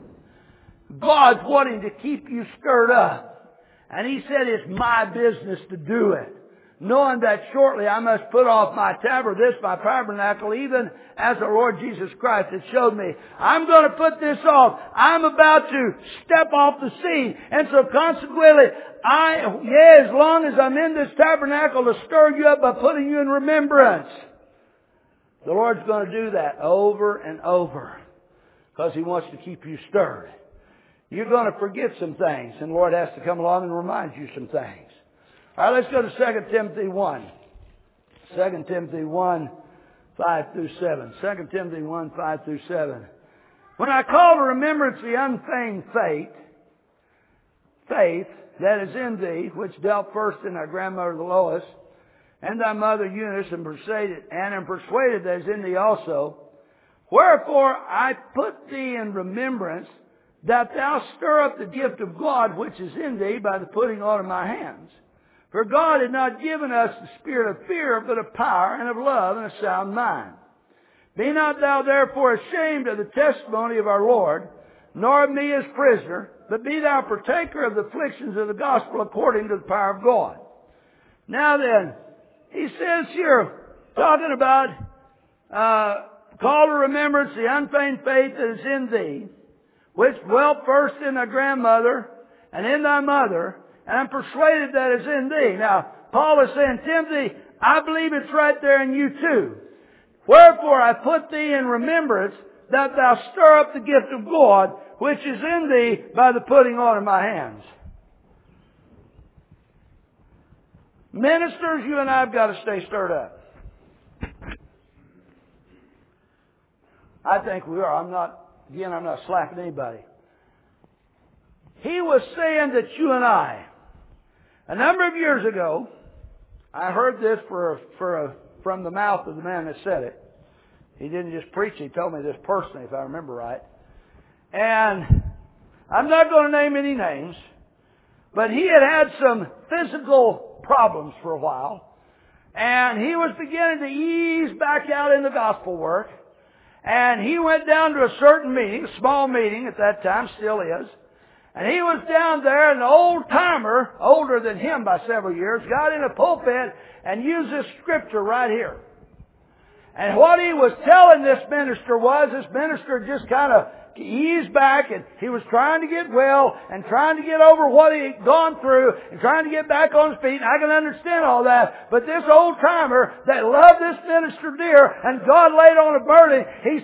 God's wanting to keep you stirred up. And He said it's my business to do it. Knowing that shortly I must put off my tabernacle, this my tabernacle, even as the Lord Jesus Christ has showed me. I'm going to put this off. I'm about to step off the scene. And so consequently, I, yeah, as long as I'm in this tabernacle to stir you up by putting you in remembrance. The Lord's going to do that over and over. Because He wants to keep you stirred. You're going to forget some things. And the Lord has to come along and remind you some things. All right, let's go to Second Timothy one. Second Timothy one, five through seven. Second Timothy one, five through seven. When I call to remembrance the unfeigned faith, faith that is in thee, which dealt first in thy grandmother Lois, and thy mother Eunice, and persuaded, and am persuaded that is in thee also, wherefore I put thee in remembrance that thou stir up the gift of God which is in thee by the putting on of my hands. For God had not given us the spirit of fear, but of power and of love and a sound mind. Be not thou therefore ashamed of the testimony of our Lord, nor of me as prisoner, but be thou partaker of the afflictions of the gospel according to the power of God. Now then, he says here, talking about, uh, call to remembrance the unfeigned faith that is in thee, which dwelt first in thy grandmother and in thy mother, and I'm persuaded that it's in thee. Now, Paul is saying, Timothy, I believe it's right there in you too. Wherefore I put thee in remembrance that thou stir up the gift of God, which is in thee by the putting on of my hands. Ministers, you and I have got to stay stirred up. I think we are. I'm not, again, I'm not slacking anybody. He was saying that you and I, a number of years ago, I heard this for a, for a, from the mouth of the man that said it. He didn't just preach, he told me this personally, if I remember right. And I'm not going to name any names, but he had had some physical problems for a while. And he was beginning to ease back out in the gospel work. And he went down to a certain meeting, a small meeting at that time, still is. And he was down there, and an old-timer, older than him by several years, got in a pulpit and used this scripture right here. And what he was telling this minister was, this minister just kind of ease back, and he was trying to get well and trying to get over what he had gone through and trying to get back on his feet. And I can understand all that. But this old timer that loved this minister dear and God laid on a burden, he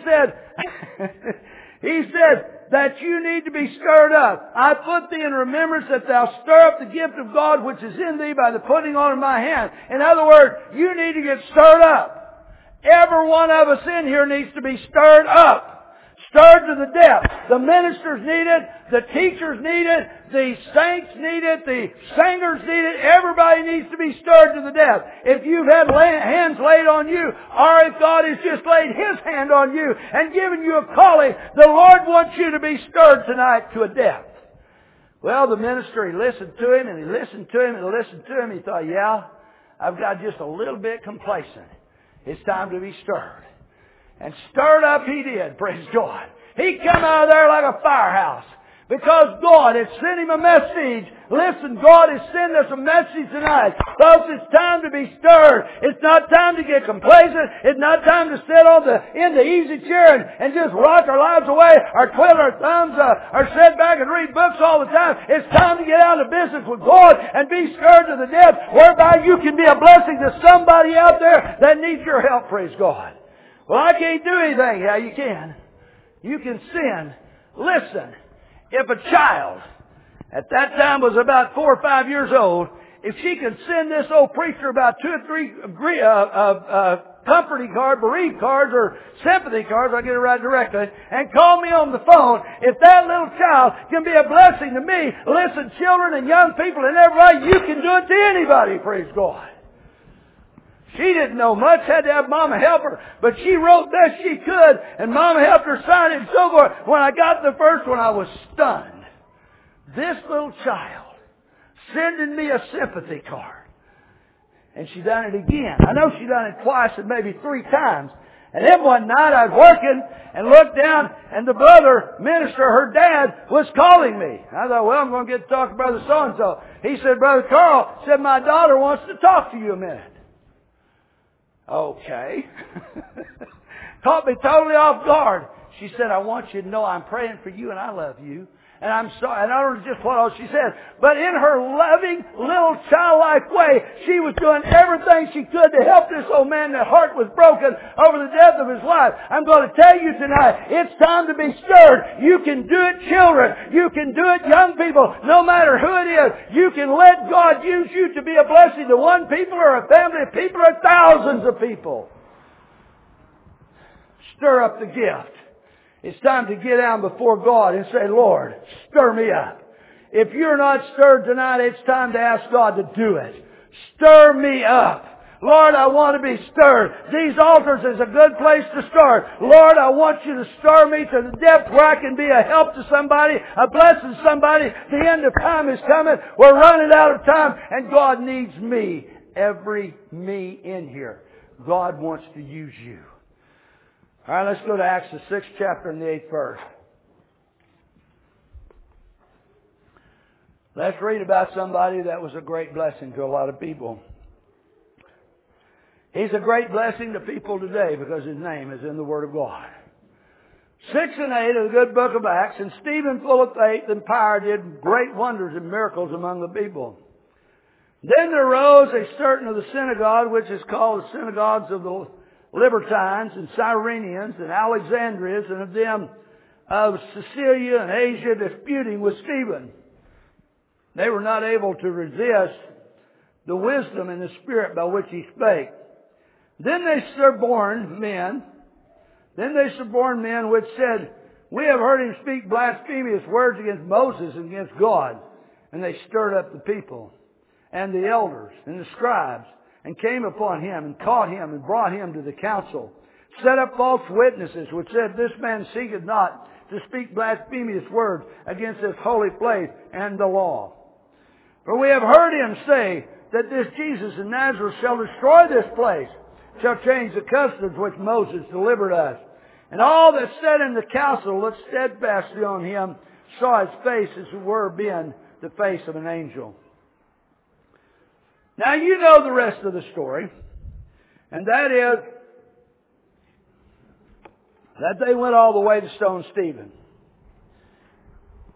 said, he said, that you need to be stirred up. I put thee in remembrance that thou stir up the gift of God which is in thee by the putting on of my hand. In other words, you need to get stirred up. Every one of us in here needs to be stirred up. Stirred to the depth. The ministers need it. The teachers need it. The saints need it. The singers need it. Everybody needs to be stirred to the depth. If you've had hands laid on you, or if God has just laid His hand on you and given you a calling, the Lord wants you to be stirred tonight to a depth. Well, the minister, he listened to him and he listened to him and he listened to him. He thought, yeah, I've got just a little bit complacent. It's time to be stirred. And stirred up he did, praise God. He come out of there like a firehouse. Because God had sent him a message. Listen, God has sent us a message tonight. Folks, it's time to be stirred. It's not time to get complacent. It's not time to sit on the, in the easy chair and, and just rock our lives away or twiddle our thumbs uh, or sit back and read books all the time. It's time to get out of business with God and be stirred to the depth whereby you can be a blessing to somebody out there that needs your help, praise God. Well, I can't do anything. Yeah, you can. You can sin. Listen. If a child at that time was about four or five years old, if she could send this old preacher about two or three uh, uh, uh, comforting cards, bereaved cards, or sympathy cards, I'll get it right directly, and call me on the phone, if that little child can be a blessing to me, listen, children and young people and everybody, you can do it to anybody, praise God. She didn't know much, had to have Mama help her, but she wrote best she could, and Mama helped her sign it and so forth. When I got the first one, I was stunned. This little child sending me a sympathy card. And she done it again. I know she done it twice and maybe three times. And then one night I was working and looked down, and the brother minister, her dad, was calling me. I thought, well, I'm going to get to talk to Brother so-and-so. He said, Brother Carl, said, my daughter wants to talk to you a minute. Okay. Caught me totally off guard. She said, I want you to know I'm praying for you and I love you. And I'm sorry. And I don't know just what else she said. But in her loving, little childlike way, she was doing everything she could to help this old man. That heart was broken over the death of his wife. I'm going to tell you tonight, it's time to be stirred. You can do it, children. You can do it, young people. No matter who it is, you can let God use you to be a blessing to one people or a family of people or thousands of people. Stir up the gift. It's time to get down before God and say, Lord, stir me up. If you're not stirred tonight, it's time to ask God to do it. Stir me up. Lord, I want to be stirred. These altars is a good place to start. Lord, I want you to stir me to the depth where I can be a help to somebody, a blessing to somebody. The end of time is coming. We're running out of time, and God needs me. Every me in here. God wants to use you. All right, let's go to Acts, the sixth chapter and the eighth verse. Let's read about somebody that was a great blessing to a lot of people. He's a great blessing to people today because his name is in the Word of God. Six and eight of the good book of Acts. And Stephen, full of faith and power, did great wonders and miracles among the people. Then there arose a certain of the synagogue, which is called the synagogues of the Libertines and Cyrenians and Alexandrians, and of them of Cilicia and Asia, disputing with Stephen. They were not able to resist the wisdom and the spirit by which he spake. Then they suborned men, then they suborned men which said, We have heard him speak blasphemous words against Moses and against God. And they stirred up the people and the elders and the scribes, and came upon him, and caught him, and brought him to the council. Set up false witnesses, which said, This man seeketh not to speak blasphemous words against this holy place and the law. For we have heard him say that this Jesus of Nazareth shall destroy this place, shall change the customs which Moses delivered us. And all that sat in the council looked steadfastly on him, saw his face as it were being the face of an angel. Now you know the rest of the story, and that is that they went all the way to stone Stephen.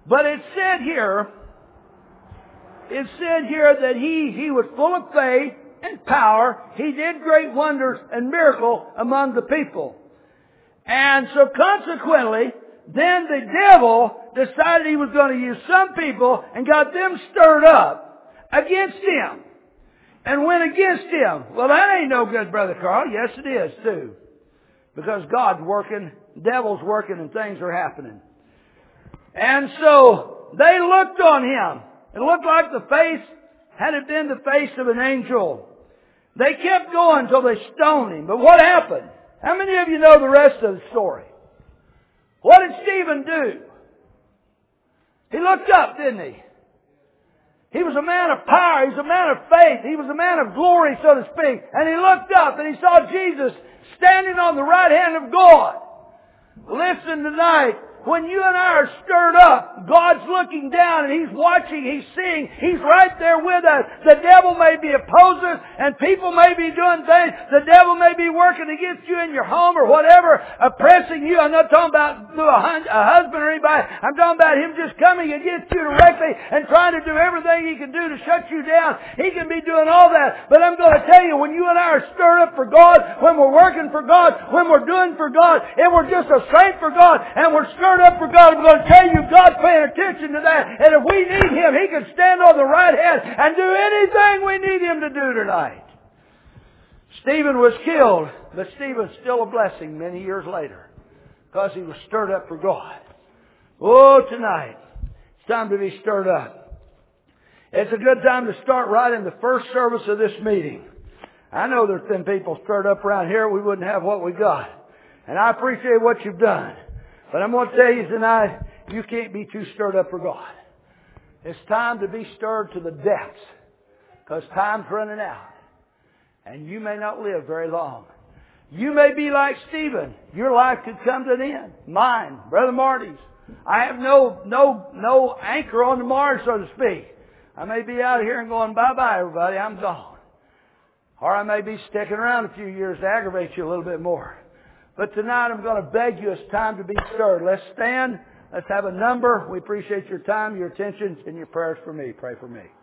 But it said here, it said here that he, he was full of faith and power. He did great wonders and miracles among the people. And so consequently, then the devil decided he was going to use some people and got them stirred up against him. And went against him. Well, that ain't no good, Brother Carl. Yes, it is, too. Because God's working, devil's working, and things are happening. And so, they looked on him. It looked like the face, had it been the face of an angel. They kept going until they stoned him. But what happened? How many of you know the rest of the story? What did Stephen do? He looked up, didn't he? He was a man of power. He was a man of faith. He was a man of glory, so to speak. And he looked up and he saw Jesus standing on the right hand of God. Listen tonight. When you and I are stirred up, God's looking down and He's watching, He's seeing, He's right there with us. The devil may be opposing and people may be doing things. The devil may be working against you in your home or whatever, oppressing you. I'm not talking about a husband or anybody. I'm talking about him just coming against you directly and trying to do everything he can do to shut you down. He can be doing all that. But I'm going to tell you, when you and I are stirred up for God, when we're working for God, when we're doing for God, and we're just a saint for God, and we're stirred up for God, I'm going to tell you, God's paying attention to that. And if we need Him, He can stand on the right hand and do anything we need Him to do tonight. Stephen was killed, but Stephen's still a blessing many years later because he was stirred up for God. Oh, tonight, it's time to be stirred up. It's a good time to start right in the first service of this meeting. I know there's been people stirred up around here, we wouldn't have what we got. And I appreciate what you've done. But I'm going to tell you tonight, you can't be too stirred up for God. It's time to be stirred to the depths. Because time's running out. And you may not live very long. You may be like Stephen. Your life could come to an end. Mine, Brother Marty's. I have no, no, no anchor on the Mars, so to speak. I may be out here and going, bye-bye, everybody, I'm gone. Or I may be sticking around a few years to aggravate you a little bit more. But tonight I'm going to beg you, it's time to be stirred. Let's stand. Let's have a number. We appreciate your time, your attention, and your prayers for me. Pray for me.